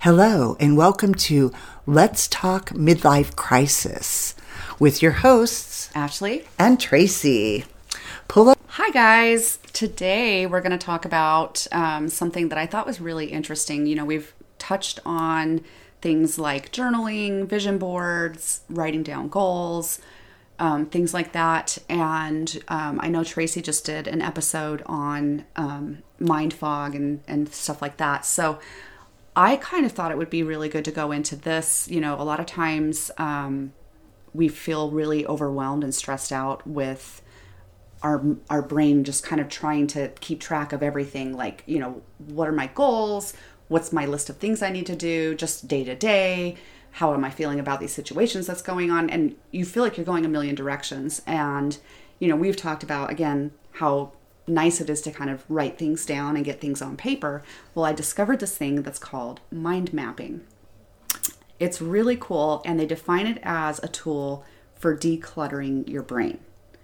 Hello, and welcome to Let's Talk Midlife Crisis with your hosts, Ashley and Tracy. Pull up. Hi, guys. Today we're going to talk about something that I thought was really interesting. You know, we've touched on things like journaling, vision boards, writing down goals, things like that. And I know Tracy just did an episode on mind fog and stuff like that. So I kind of thought it would be really good to go into this. You know, a lot of times we feel really overwhelmed and stressed out with our brain just kind of trying to keep track of everything. Like, you know, what are my goals? What's my list of things I need to do just day to day? How am I feeling about these situations that's going on? And you feel like you're going a million directions. And, you know, we've talked about, again, how nice it is to kind of write things down and get things on paper. Well, I discovered this thing that's called mind mapping. It's really cool, and they define it as a tool for decluttering your brain.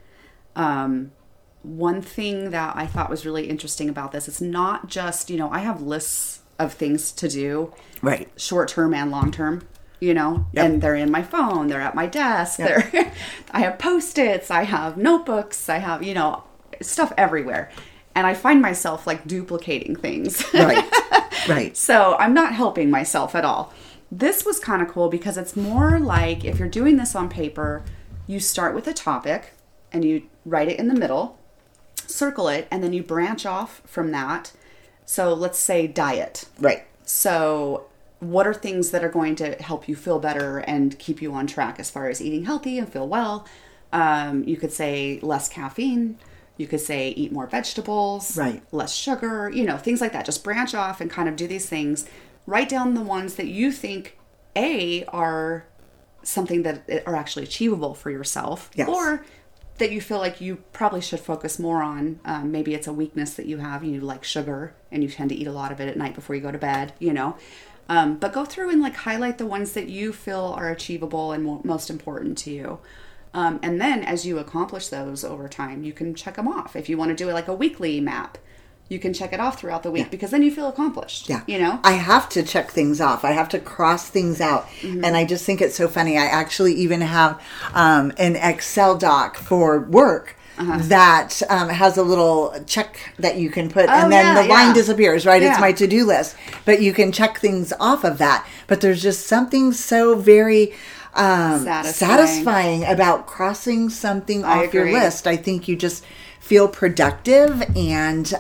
One thing that I thought was really interesting about this, it's not just, you know, I have lists of things to do, Right. short term and long term, you know, and they're in my phone, they're at my desk, I have Post-its, I have notebooks, I have, you know, stuff everywhere. And I find myself like duplicating things. Right. So I'm not helping myself at all. This was kind of cool because it's more like if you're doing this on paper, you start with a topic and you write it in the middle, circle it, and then you branch off from that. So let's say diet. Right. So what are things that are going to help you feel better and keep you on track as far as eating healthy and feel well? You could say less caffeine. You could say eat more vegetables, Right. less sugar, you know, things like that. Just branch off and kind of do these things. Write down the ones that you think, A, are something that are actually achievable for yourself. Yes. Or that you feel like you probably should focus more on. Maybe it's a weakness that you have. You like sugar and you tend to eat a lot of it at night before you go to bed, you know. But go through and like highlight the ones that you feel are achievable and most important to you. And then as you accomplish those over time, you can check them off. If you want to do it like a weekly map, you can check it off throughout the week because then you feel accomplished. Yeah. You know? I have to check things off. I have to cross things out. Mm-hmm. And I just think it's so funny. I actually even have an Excel doc for work that has a little check that you can put, and then the line disappears, right? Yeah. It's my to-do list. But you can check things off of that. But there's just something so very satisfying about crossing something off your list. I think you just feel productive, and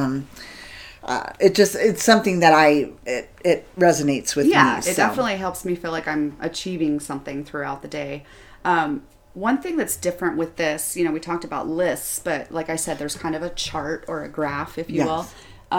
it's something that it resonates with me. Yeah, it definitely helps me feel like I'm achieving something throughout the day. One thing that's different with this, you know, we talked about lists, but like I said, there's kind of a chart or a graph, if you will.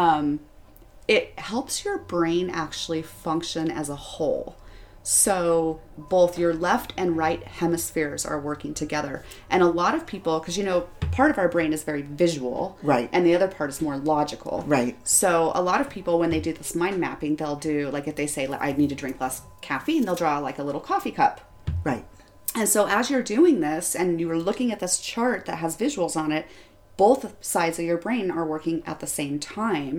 It helps your brain actually function as a whole. So both your left and right hemispheres are working together. And a lot of people, because, you know, part of our brain is very visual. Right. And the other part is more logical. Right. So a lot of people, when they do this mind mapping, they'll do, like if they say, I need to drink less caffeine, they'll draw like a little coffee cup. Right. And so as you're doing this and you're looking at this chart that has visuals on it, both sides of your brain are working at the same time.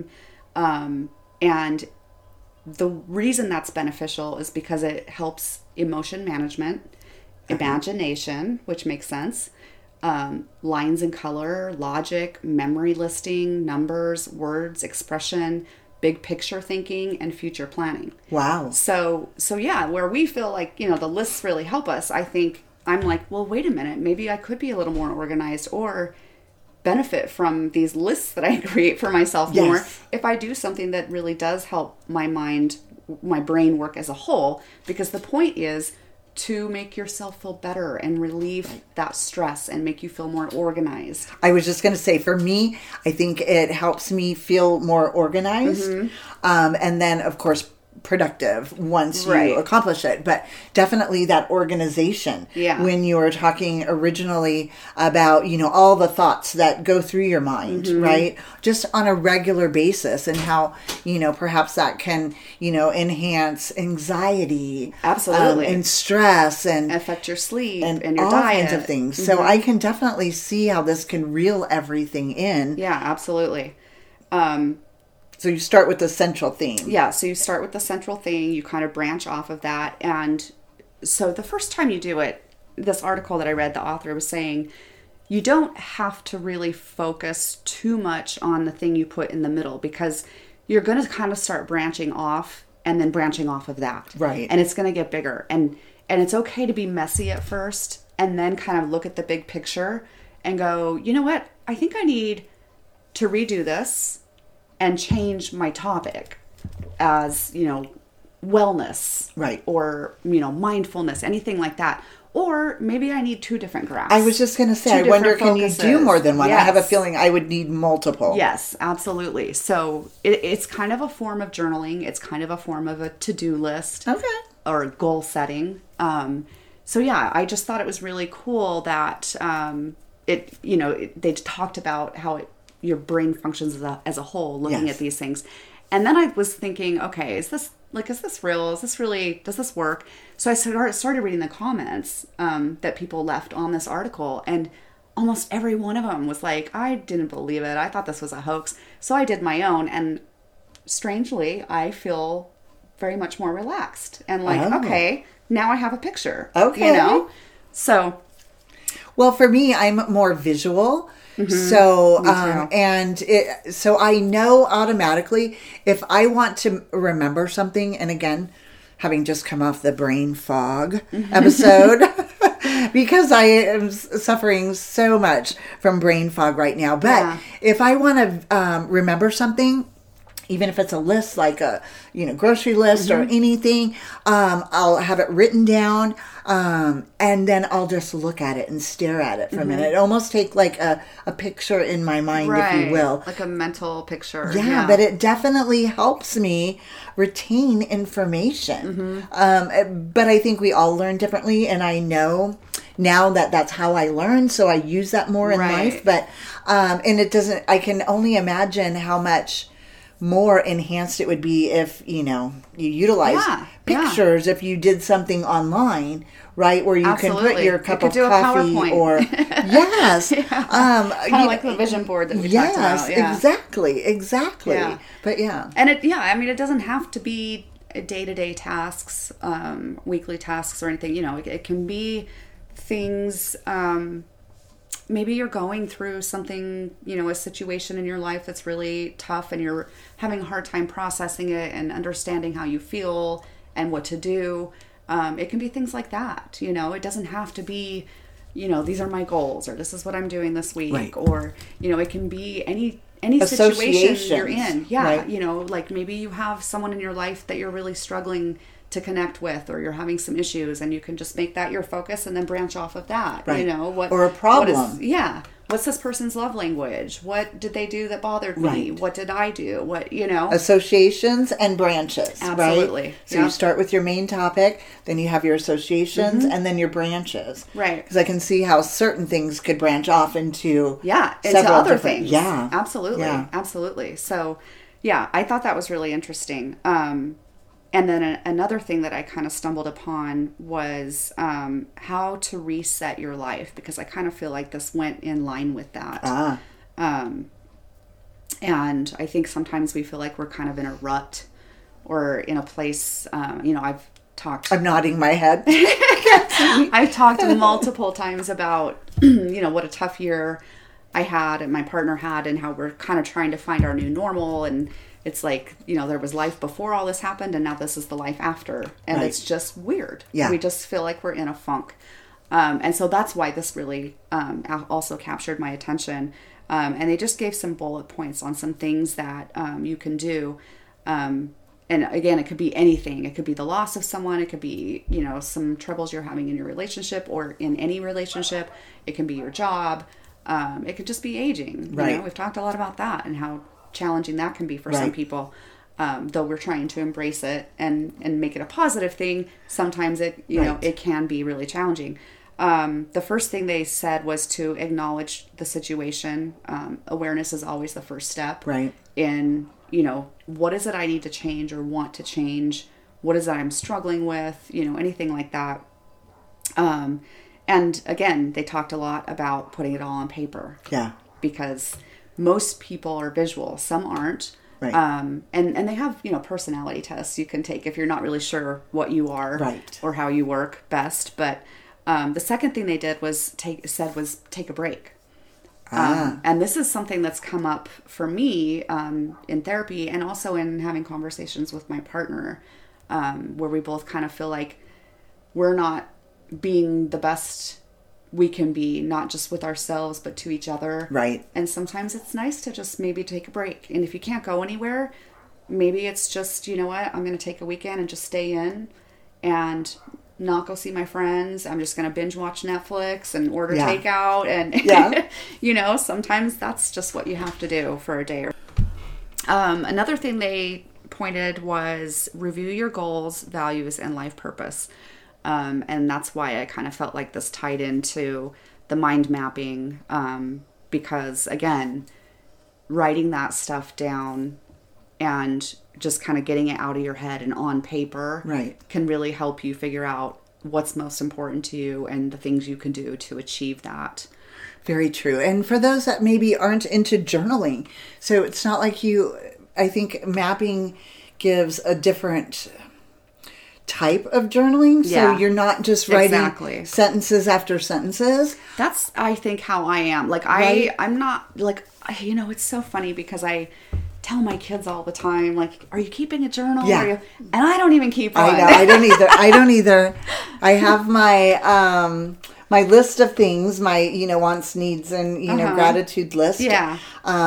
And the reason that's beneficial is because it helps emotion management, imagination, which makes sense, lines and color, logic, memory listing, numbers, words, expression, big picture thinking, and future planning. Wow. So yeah, where we feel like, you know, the lists really help us, I think I'm like, well, wait a minute, maybe I could be a little more organized or benefit from these lists that I create for myself more if I do something that really does help my mind, my brain work as a whole, because the point is to make yourself feel better and relieve that stress and make you feel more organized. I was just going to say, for me, I think it helps me feel more organized. Mm-hmm. And then, of course, productive once you accomplish it. But definitely that organization. Yeah. When you were talking originally about, you know, all the thoughts that go through your mind, right? Just on a regular basis, and how, you know, perhaps that can, you know, enhance anxiety. Absolutely. And stress and affect your sleep and your all diet. kinds of things. So I can definitely see how this can reel everything in. Yeah, absolutely. So you start with the central theme. Yeah, so you start with the central thing, you kind of branch off of that. And so the first time you do it, this article that I read, the author was saying, you don't have to really focus too much on the thing you put in the middle, because you're going to kind of start branching off and then branching off of that. Right. And it's going to get bigger. And it's okay to be messy at first and then kind of look at the big picture and go, you know what? I think I need to redo this and change my topic as, wellness. Right. Or, mindfulness, anything like that. Or maybe I need 2 different graphs. I was just going to say, I wonder, can you do more than one? Yes. I have a feeling I would need multiple. Yes, absolutely. So it's kind of a form of journaling. It's kind of a form of a to-do list. Okay. Or goal setting. So yeah, I just thought it was really cool that they talked about how your brain functions as a whole, looking Yes. at these things. And then I was thinking, okay, is this real? Does this work? So I started reading the comments that people left on this article, and almost every one of them was like, I didn't believe it. I thought this was a hoax. So I did my own, and strangely, I feel very much more relaxed and like, okay, now I have a picture. Okay. So. Well, for me, I'm more visual. Mm-hmm. So, so I know automatically if I want to remember something, and again, having just come off the brain fog episode, because I am suffering so much from brain fog right now. But if I want to remember something, even if it's a list, like a grocery list or anything, I'll have it written down, and then I'll just look at it and stare at it for a minute. Almost take like a picture in my mind, if you will. Like a mental picture. Yeah, but it definitely helps me retain information. But I think we all learn differently, and I know now that that's how I learn, so I use that more in life. But and it doesn't. I can only imagine how much more enhanced it would be if you utilize pictures. If you did something online, right, where you can put your cup of coffee or yes, kind of like the vision board that we talked about. Exactly. Yeah. But yeah, and it doesn't have to be day-to-day tasks, weekly tasks or anything. It can be things. Maybe you're going through something, a situation in your life that's really tough, and you're having a hard time processing it and understanding how you feel and what to do. It can be things like that. It doesn't have to be, these are my goals, or this is what I'm doing this week, right. Or, it can be any situation you're in. Yeah. Right. Like maybe you have someone in your life that you're really struggling to connect with, or you're having some issues, and you can just make that your focus and then branch off of that. Right. Or a problem. What's this person's love language? What did they do that bothered me? Right. What did I do? Associations and branches. Absolutely. Right? So you start with your main topic, then you have your associations, and then your branches. Right. Because I can see how certain things could branch off into into other things. Yeah. Absolutely. Yeah. Absolutely. So, I thought that was really interesting. And then another thing that I kind of stumbled upon was how to reset your life, because I kind of feel like this went in line with that. And I think sometimes we feel like we're kind of in a rut or in a place, I'm nodding my head. I've talked multiple times about, what a tough year I had and my partner had, and how we're kind of trying to find our new normal. And it's like, there was life before all this happened, and now this is the life after. And It's just weird. Yeah. We just feel like we're in a funk. And so that's why this really also captured my attention. And they just gave some bullet points on some things that you can do. And again, it could be anything. It could be the loss of someone. It could be, some troubles you're having in your relationship or in any relationship. It can be your job. It could just be aging. Right. We've talked a lot about that and how challenging that can be for some people. Though we're trying to embrace it and make it a positive thing, sometimes it it can be really challenging. The first thing they said was to acknowledge the situation. Awareness is always the first step. Right. In what is it I need to change or want to change? What is it I'm struggling with? Anything like that. And again, they talked a lot about putting it all on paper. Yeah. Because most people are visual. Some aren't. Right. And they have, personality tests you can take if you're not really sure what you are Right. or how you work best. But the second thing they did was take a break. And this is something that's come up for me in therapy and also in having conversations with my partner, where we both kind of feel like we're not being the best we can be, not just with ourselves, but to each other. Right. And sometimes it's nice to just maybe take a break. And if you can't go anywhere, maybe it's just, you know what, I'm going to take a weekend and just stay in and not go see my friends. I'm just going to binge watch Netflix and order takeout. And, sometimes that's just what you have to do for a day. Another thing they pointed was review your goals, values, and life purpose. And that's why I kind of felt like this tied into the mind mapping, because, again, writing that stuff down and just kind of getting it out of your head and on paper can really help you figure out what's most important to you and the things you can do to achieve that. Very true. And for those that maybe aren't into journaling, so it's not like I think mapping gives a different type of journing. So you're not just writing sentences after sentences. That's, I think, how I am. Like, I'm not, like, it's so funny because I tell my kids all the time, like, are you keeping a journal? Yeah. And I don't even keep one. I know. I don't either. I have my my list of things, my wants, needs, and gratitude list. Yeah.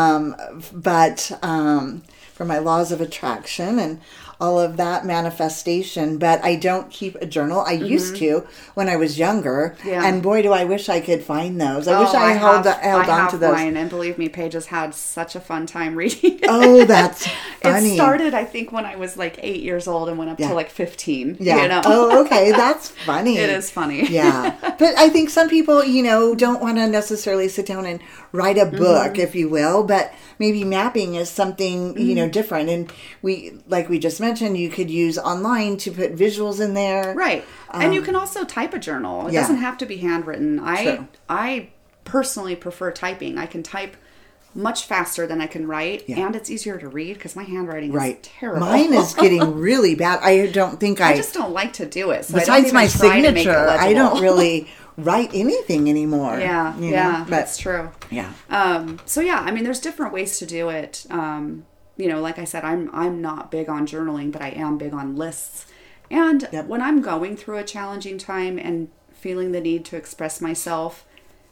But for my laws of attraction and all of that manifestation, but I don't keep a journal. I used to when I was younger, and boy, do I wish I could find those. I wish I held on to those. Mine, and believe me, Paige has had such a fun time reading it. Oh, that's funny. It started, I think, when I was like 8 years old and went up to like 15. Yeah. Oh, okay, that's funny. It is funny. Yeah, but I think some people, don't want to necessarily sit down and write a book, if you will, but maybe mapping is something different. And we just mentioned, you could use online to put visuals in there. Right. And you can also type a journal. It doesn't have to be handwritten. I personally prefer typing. I can type much faster than I can write, and it's easier to read because my handwriting is terrible. Mine is getting really bad. I just don't like to do it. So besides my signature, I don't really write anything anymore. Yeah, that's true. Yeah. So I mean, there's different ways to do it. Like I said, I'm not big on journaling, but I am big on lists. And when I'm going through a challenging time and feeling the need to express myself,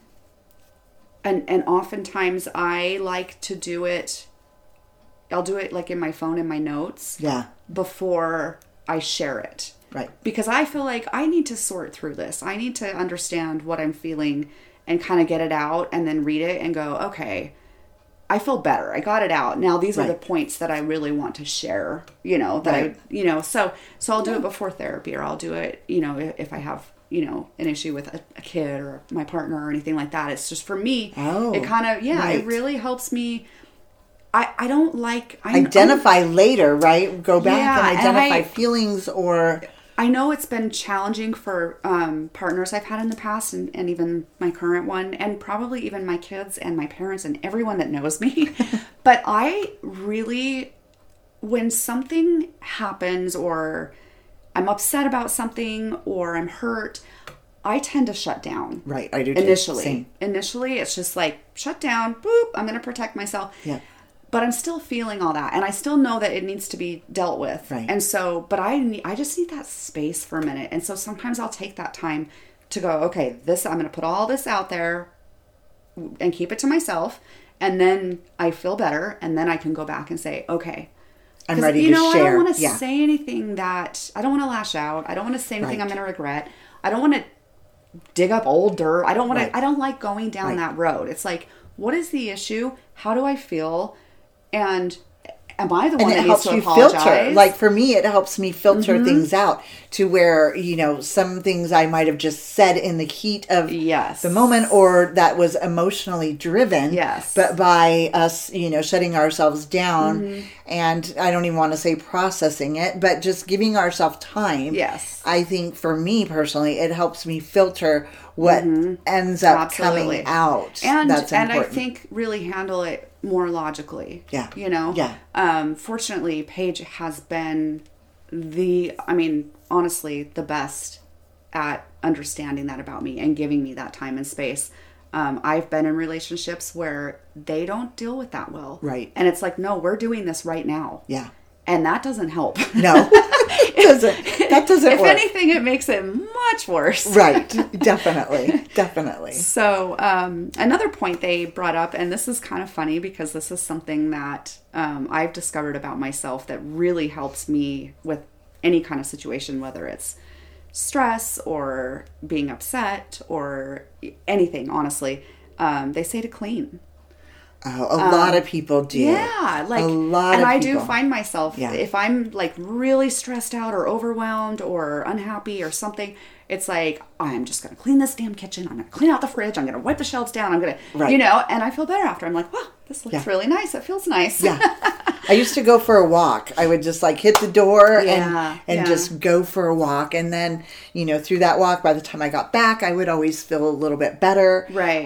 and oftentimes I like to do it, I'll do it like in my phone, in my notes, before I share it. Right. Because I feel like I need to sort through this. I need to understand what I'm feeling and kind of get it out and then read it and go, okay, I feel better. I got it out. Now these are the points that I really want to share, so I'll do it before therapy, or I'll do it, if I have, an issue with a kid or my partner or anything like that. It's just for me, it kind of, it really helps me. I don't like... Identify later, right? Go back and identify feelings or... I know it's been challenging for partners I've had in the past and even my current one, and probably even my kids and my parents and everyone that knows me. But I really, when something happens or I'm upset about something or I'm hurt, I tend to shut down. Right, I do too. Initially. Same. Initially, it's just like, shut down, boop, I'm going to protect myself. Yeah. But I'm still feeling all that. And I still know that it needs to be dealt with. Right. And so, but I just need that space for a minute. And so sometimes I'll take that time to go, okay, I'm going to put all this out there and keep it to myself. And then I feel better. And then I can go back and say, okay. I'm ready to share. I don't want to say anything I don't want to lash out. I don't want to say anything I'm going to regret. I don't want to dig up old dirt. I don't want to, I don't like going down that road. It's like, what is the issue? How do I feel? And am I the one that needs to apologize? Filter. Like for me, it helps me filter things out to where, some things I might have just said in the heat of the moment, or that was emotionally driven. Yes. But by us, shutting ourselves down, and I don't even want to say processing it, but just giving ourselves time. Yes. I think for me personally, it helps me filter what ends up Absolutely. coming out. And that's and I important. think really handle it more logically. Yeah. You know? Yeah. Fortunately, Paige has been honestly, the best at understanding that about me and giving me that time and space. I've been in relationships where they don't deal with that well. Right. And it's like, no, we're doing this right now. Yeah. And that doesn't help. No. That doesn't If work. anything, it makes it much worse. Right. Definitely. So another point they brought up, and this is kind of funny because this is something that I've discovered about myself that really helps me with any kind of situation, whether it's stress or being upset or anything, honestly. They say to clean. Oh, a lot of people do. Yeah, like, a lot and of I people. do find myself, Yeah. if I'm like really stressed out or overwhelmed or unhappy or something, it's like, I'm just going to clean this damn kitchen. I'm going to clean out the fridge. I'm going to wipe the shelves down. I'm going to, Right. and I feel better after. I'm like, wow, this looks really nice. It feels nice. Yeah. I used to go for a walk. I would just like hit the door and just go for a walk. And then, through that walk, by the time I got back, I would always feel a little bit better. Right.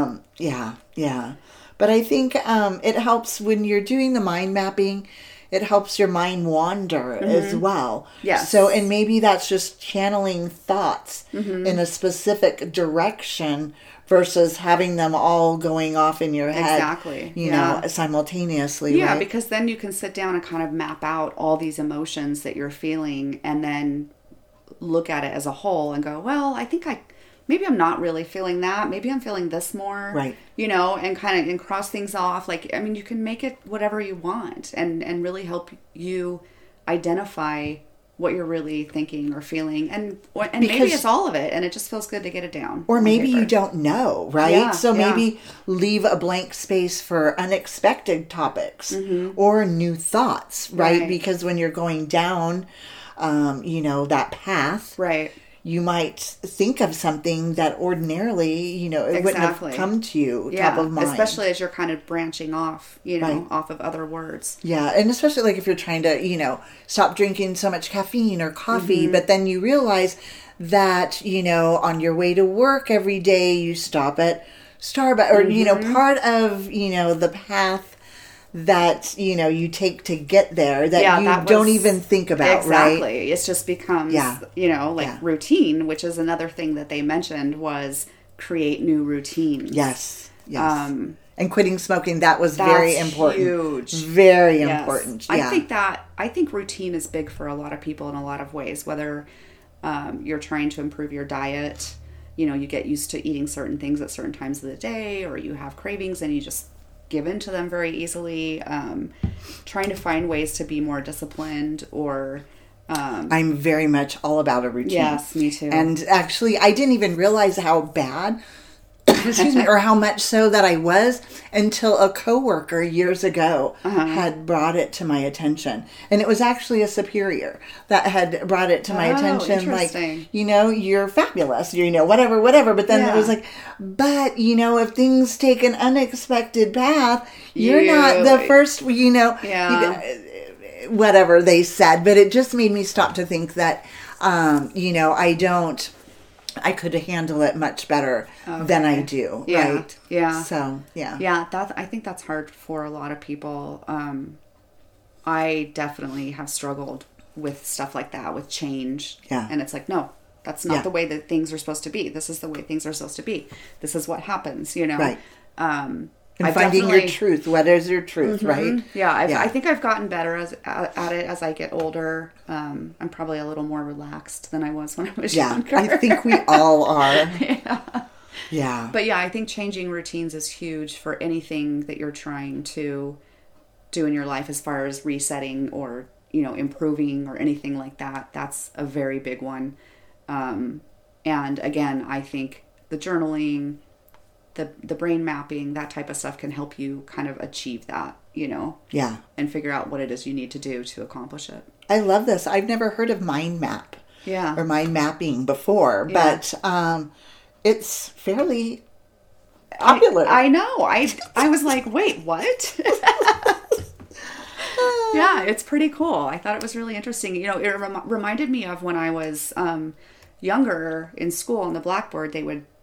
Yeah. But I think it helps when you're doing the mind mapping. It helps your mind wander as well. Yes. So, and maybe that's just channeling thoughts in a specific direction versus having them all going off in your head. Exactly. Simultaneously. Yeah, right? because then you can sit down and kind of map out all these emotions that you're feeling and then look at it as a whole and go, well, I think maybe I'm not really feeling that. Maybe I'm feeling this more. Right. And kind of cross things off. Like, you can make it whatever you want and really help you identify what you're really thinking or feeling. And maybe it's all of it and it just feels good to get it down. Or on maybe paper. you don't know, right? Yeah, So maybe leave a blank space for unexpected topics or new thoughts, right? Because when you're going down, that path, right. you might think of something that ordinarily, it wouldn't have come to you top of mind. Especially as you're kind of branching off, off of other words. Yeah, and especially like if you're trying to, stop drinking so much caffeine or coffee, but then you realize that, on your way to work every day, you stop at Starbucks or, part of, the path that, you take to get there that you don't even think about, right? Exactly. It just becomes, routine, which is another thing that they mentioned was create new routines. Yes. And quitting smoking, that was very important. Huge. Very important. Yeah. I think routine is big for a lot of people in a lot of ways, whether you're trying to improve your diet, you get used to eating certain things at certain times of the day, or you have cravings and you just give in to them very easily, trying to find ways to be more disciplined or I'm very much all about a routine. Yes, me too. And actually I didn't even realize how bad excuse me, or how much so that I was until a coworker years ago had brought it to my attention. And it was actually a superior that had brought it to my attention. Like, you're fabulous, whatever. But then it was like, but, if things take an unexpected path, you're not the first, whatever they said. But it just made me stop to think that, I could handle it much better than I do. Yeah. Right. Yeah. So, yeah. Yeah. I think that's hard for a lot of people. I definitely have struggled with stuff like that, with change. Yeah. And it's like, no, that's not the way that things are supposed to be. This is the way things are supposed to be. This is what happens, Right. And I've finding your truth. What is your truth, right? Yeah, I think I've gotten better at it as I get older. I'm probably a little more relaxed than I was when I was younger. I think we all are. Yeah. But I think changing routines is huge for anything that you're trying to do in your life as far as resetting or, improving or anything like that. That's a very big one. And again, I think the journaling, the brain mapping, that type of stuff can help you kind of achieve that, Yeah. and figure out what it is you need to do to accomplish it. I love this. I've never heard of mind map Yeah. or mind mapping before, but it's fairly popular. I know. I was like, wait, what? Yeah, it's pretty cool. I thought it was really interesting. It reminded me of when I was younger in school on the blackboard, they would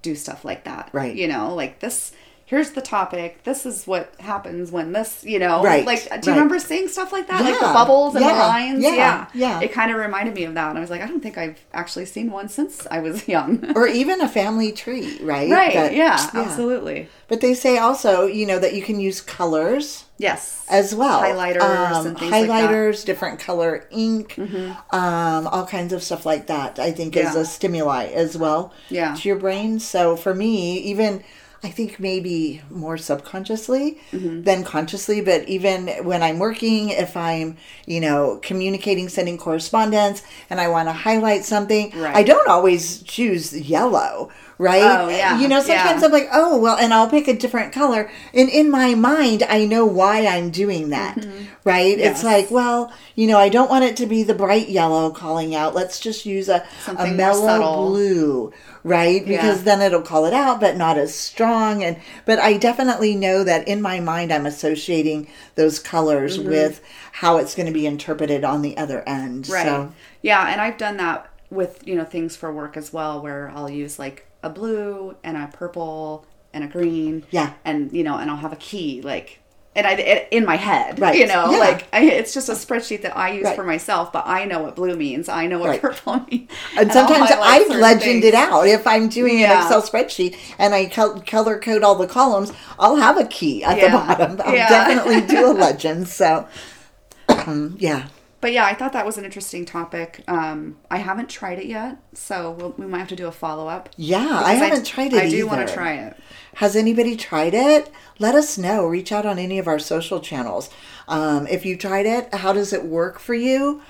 do stuff like that. Right. You know, like this, here's the topic. This is what happens when this, you know, Right. like, do you Right. remember seeing stuff like that? Yeah. Like the bubbles and the Yeah. lines? Yeah. It kind of reminded me of that. And I was like, I don't think I've actually seen one since I was young. Or even a family tree, right? Right. That- yeah, absolutely. But they say also, you know, that you can use colors Yes. as well. Highlighters and things like that. Highlighters, different color ink, all kinds of stuff like that, I think is a stimuli as well Yeah. to your brain. So for me, even I think maybe more subconsciously than consciously, but even when I'm working, if I'm, you know, communicating, sending correspondence, and I want to highlight something, Right. I don't always choose yellow, right? Oh, yeah. You know, sometimes Yeah. I'm like, oh, well, and I'll pick a different color. And in my mind, I know why I'm doing that, right? Yes. It's like, well, you know, I don't want it to be the bright yellow calling out. Let's just use a Something more mellow subtle. blue, right? Because then it'll call it out, but not as strong. But I definitely know that in my mind, I'm associating those colors with how it's going to be interpreted on the other end. Right. So, Yeah, and I've done that with, you know, things for work as well, where I'll use like a blue and a purple and a green. Yeah. And, you know, and I'll have a key, like, and in my head, Right. you know, Yeah. like it's just a spreadsheet that I use Right. for myself, but I know what blue means. I know what Right. purple means. and I'll sometimes highlight I've certain legended things. out. If I'm doing an Yeah. Excel spreadsheet and I color code all the columns, I'll have a key at the Yeah. bottom. I'll Yeah. definitely do a legend. So, yeah. But yeah, I thought that was an interesting topic. I haven't tried it yet, so we might have to do a follow-up. Yeah, Because I haven't tried it I do either. want to try it. Has anybody tried it? Let us know. Reach out on any of our social channels. If you tried it, how does it work for you?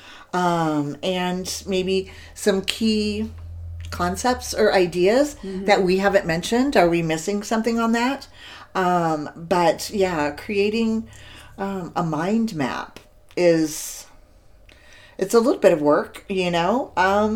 And maybe some key concepts or ideas that we haven't mentioned. Are we missing something on that? But yeah, creating a mind map it's a little bit of work, you know.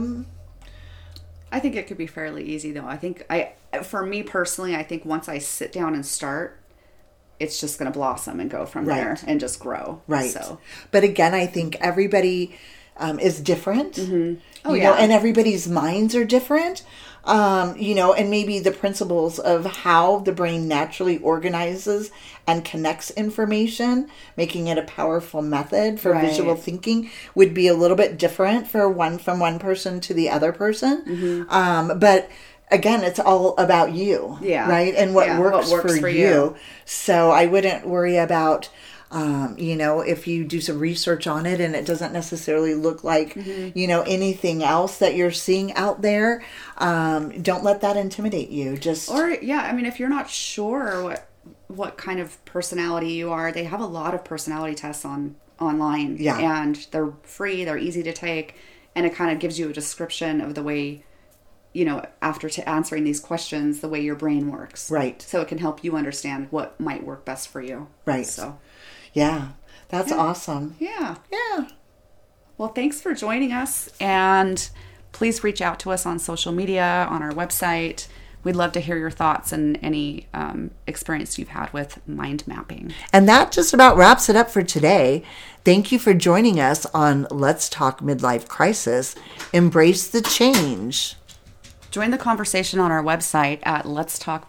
I think it could be fairly easy though. I think for me personally, I think once I sit down and start, it's just going to blossom and go from there and just grow. Right. So, but again, I think everybody is different. Oh, you yeah. know, and everybody's minds are different. You know, and maybe the principles of how the brain naturally organizes and connects information, making it a powerful method for Right. visual thinking, would be a little bit different from one person to the other person. But again, it's all about you, Yeah. right? And what Yeah, works, what works for for you. you. So I wouldn't worry about, you know, if you do some research on it and it doesn't necessarily look like, you know, anything else that you're seeing out there. Don't let that intimidate you. Just I mean, if you're not sure what kind of personality you are, they have a lot of personality tests online. Yeah. And they're free, they're easy to take, and it kind of gives you a description of the way, you know, after answering these questions, the way your brain works. Right. So it can help you understand what might work best for you. Right. So, yeah, that's awesome. yeah. Yeah. Well, thanks for joining us, and please reach out to us on social media, on our website. We'd love to hear your thoughts and any experience you've had with mind mapping. And that just about wraps it up for today. Thank you for joining us on Let's Talk Midlife Crisis. Embrace the change. Join the conversation on our website at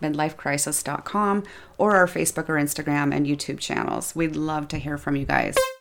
letstalkmidlifecrisis.com or our Facebook or Instagram and YouTube channels. We'd love to hear from you guys.